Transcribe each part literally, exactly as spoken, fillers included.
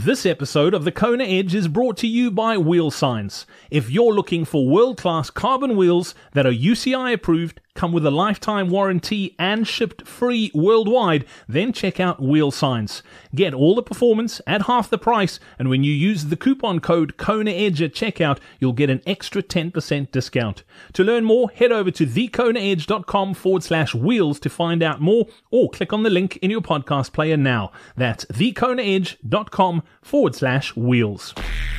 This episode of the Kona Edge is brought to you by Wheel Science. If you're looking for world-class carbon wheels that are U C I approved, come with a lifetime warranty and shipped free worldwide, then check out Wheel Science. Get all the performance at half the price, and when you use the coupon code KONAEDGE at checkout, you'll get an extra ten percent discount. To learn more, head over to thekonaedge.com forward slash wheels to find out more, or click on the link in your podcast player now. That's thekonaedge.com forward slash wheels.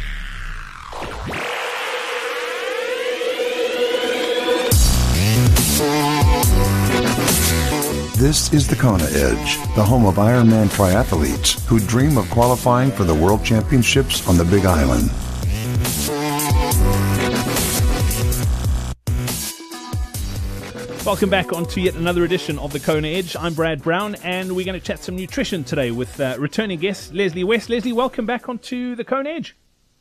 This is the Kona Edge, the home of Ironman triathletes who dream of qualifying for the World Championships on the Big Island. Welcome back on to yet another edition of the Kona Edge. I'm Brad Brown, and we're going to chat some nutrition today with uh, returning guest Leslie West. Leslie, welcome back onto the Kona Edge.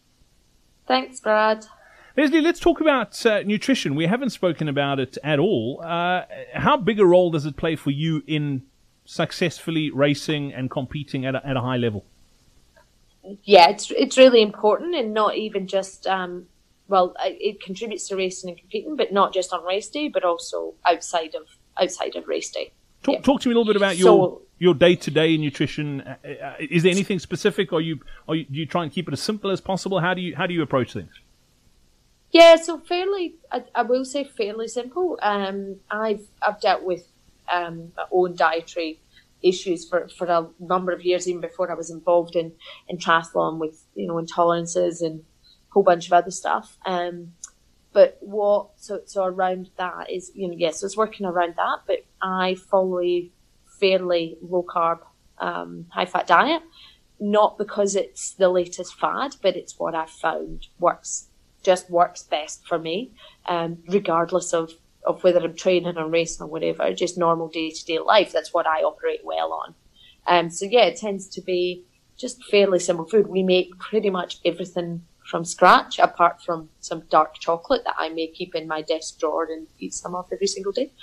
Thanks, Brad. Leslie, let's talk about uh, nutrition. We haven't spoken about it at all. Uh, how big a role does it play for you in successfully racing and competing at a, at a high level? Yeah, it's it's really important, and not even just, um, well, it contributes to racing and competing, but not just on race day, but also outside of outside of race day. Talk, yeah. talk to me a little bit about your so, your day-to-day nutrition. Uh, is there anything specific, or you, or you, do you try and keep it as simple as possible? How do you how do you approach things? Yeah, so fairly, I, I will say fairly simple. Um, I've I've dealt with um, my own dietary issues for, for a number of years, even before I was involved in, in triathlon with, you know, intolerances and a whole bunch of other stuff. Um, but what, so, so around that is, you know, yes, I was working around that, but I follow a fairly low carb, um, high fat diet, not because it's the latest fad, but it's what I've found works just works best for me, um, regardless of, of whether I'm training or racing or whatever, just normal day-to-day life. That's what I operate well on. Um, so yeah, it tends to be just fairly simple food. We make pretty much everything from scratch, apart from some dark chocolate that I may keep in my desk drawer and eat some of every single day.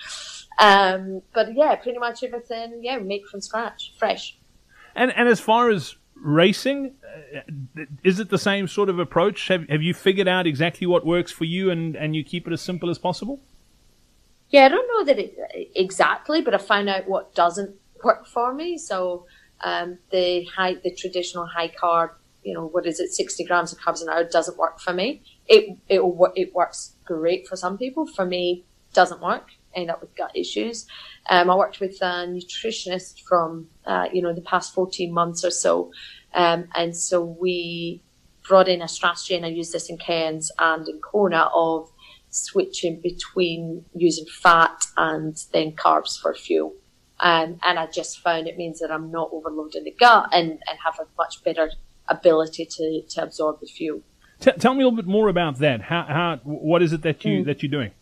Um, but yeah, pretty much everything, yeah, make from scratch, fresh. And and as far as racing, uh, is it the same sort of approach? Have have you figured out exactly what works for you, and, and you keep it as simple as possible? Yeah, I don't know that it exactly, but I found out what doesn't work for me. So um, the high, the traditional high carb, you know, what is it, sixty grams of carbs an hour doesn't work for me. It it it works great for some people. For me, doesn't work. I end up with gut issues. Um, I worked with a nutritionist from, uh, you know, the past fourteen months or so. Um, and so we brought in a strategy, and I used this in Cairns and in Kona, of switching between using fat and then carbs for fuel. Um, and I just found it means that I'm not overloading the gut and, and have a much better ability to, to absorb the fuel. T- tell me a little bit more about that. How, how, what is it that you, mm. that you're doing?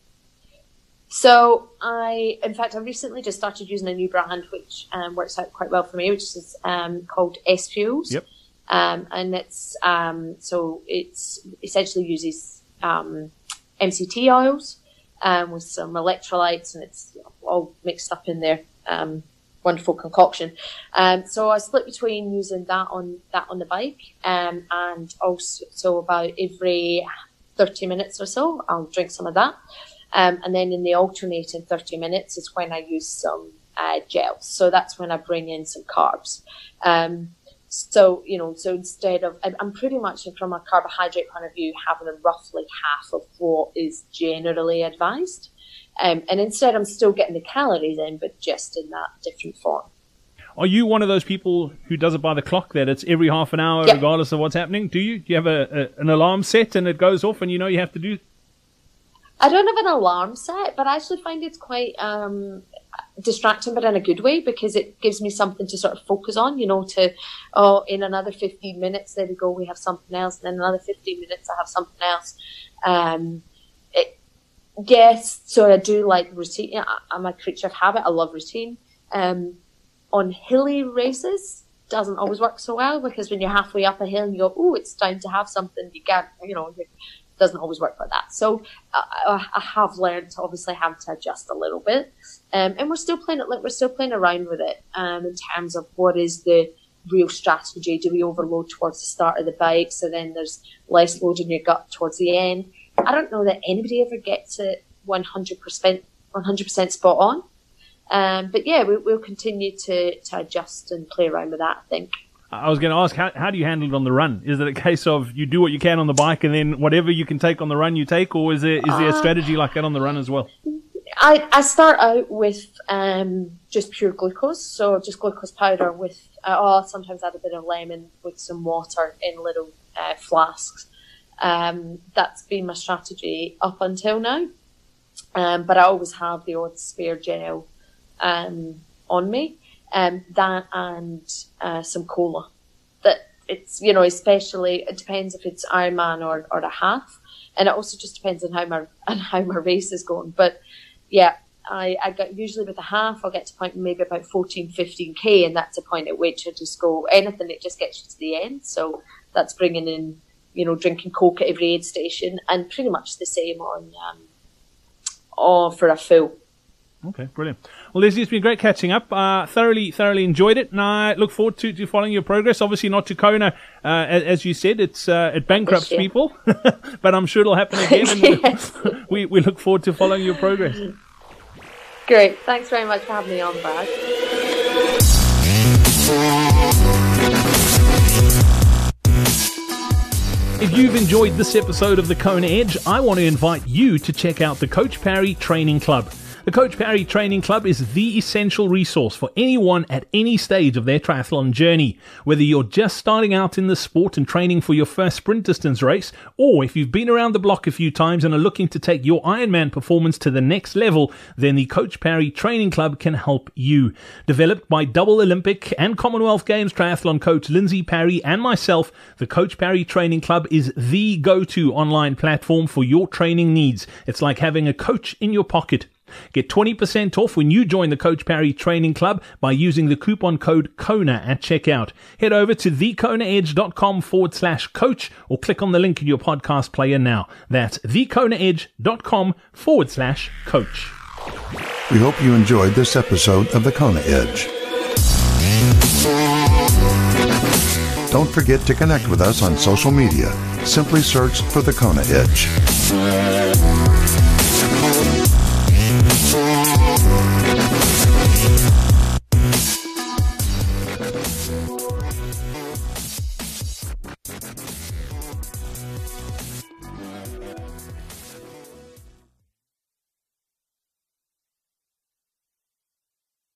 So I, in fact, I recently just started using a new brand, which um, works out quite well for me, which is um, called S Fuels. Yep. Um, and it's, um, so it's essentially uses um, M C T oils um, with some electrolytes, and it's all mixed up in there. Um, wonderful concoction. Um, so I split between using that on that on the bike, um, and also so about every thirty minutes or so, I'll drink some of that. Um, and then in the alternating thirty minutes is when I use some uh, gels. So that's when I bring in some carbs. Um, so, you know, so instead of, I'm pretty much from a carbohydrate point of view, having roughly half of what is generally advised. Um, and instead I'm still getting the calories in, but just in that different form. Are you one of those people who does it by the clock, that it's every half an hour, yep. regardless of what's happening? Do you? Do you have a, a an alarm set and it goes off and you know you have to do? I don't have an alarm set, but I actually find it's quite um, distracting, but in a good way, because it gives me something to sort of focus on, you know, to, oh, in another fifteen minutes, there we go, we have something else. And then another fifteen minutes, I have something else. Um, it, yes, so I do like routine. I, I'm a creature of habit. I love routine. Um, on hilly races, doesn't always work so well, because when you're halfway up a hill and you go, oh, it's time to have something, you can't, you know, you, doesn't always work like that. So uh, I have learned to obviously have to adjust a little bit. Um, and we're still playing it, like we're still playing around with it um, in terms of what is the real strategy. Do we overload towards the start of the bike, so then there's less load in your gut towards the end? I don't know that anybody ever gets it one hundred percent one hundred percent spot on. Um, but yeah, we, we'll continue to, to adjust and play around with that, I think. I was going to ask, how, how do you handle it on the run? Is it a case of you do what you can on the bike and then whatever you can take on the run you take, or is there, is there a strategy like that on the run as well? I, I start out with um, just pure glucose, so just glucose powder with, uh, I'll sometimes add a bit of lemon with some water in little uh, flasks. Um, that's been my strategy up until now, um, but I always have the odd spare gel um, on me. Um, that and uh, some cola. That it's, you know, especially it depends if it's Ironman or, or a half, and it also just depends on how my on how my race is going. But yeah, I, I get usually with a half, I'll get to point maybe about fourteen, fifteen K, and that's a point at which I just go anything that just gets you to the end. So that's bringing in, you know, drinking Coke at every aid station, and pretty much the same on um, oh, for a full. Okay, brilliant. Well, Leslie, it's been great catching up. Uh, thoroughly, thoroughly enjoyed it, and I look forward to, to following your progress. Obviously, not to Kona, uh, as, as you said, it's uh, it bankrupts people, but I'm sure it'll happen again. And yes. we we look forward to following your progress. Great, thanks very much for having me on, Brad. If you've enjoyed this episode of the Kona Edge, I want to invite you to check out the Coach Parry Training Club. The Coach Parry Training Club is the essential resource for anyone at any stage of their triathlon journey. Whether you're just starting out in the sport and training for your first sprint distance race, or if you've been around the block a few times and are looking to take your Ironman performance to the next level, then the Coach Parry Training Club can help you. Developed by double Olympic and Commonwealth Games triathlon coach Lindsay Parry and myself, the Coach Parry Training Club is the go-to online platform for your training needs. It's like having a coach in your pocket. Get twenty percent off when you join the Coach Parry Training Club by using the coupon code KONA at checkout. Head over to thekonaedge.com forward slash coach or click on the link in your podcast player now. That's thekonaedge.com forward slash coach. We hope you enjoyed this episode of the Kona Edge. Don't forget to connect with us on social media. Simply search for the Kona Edge.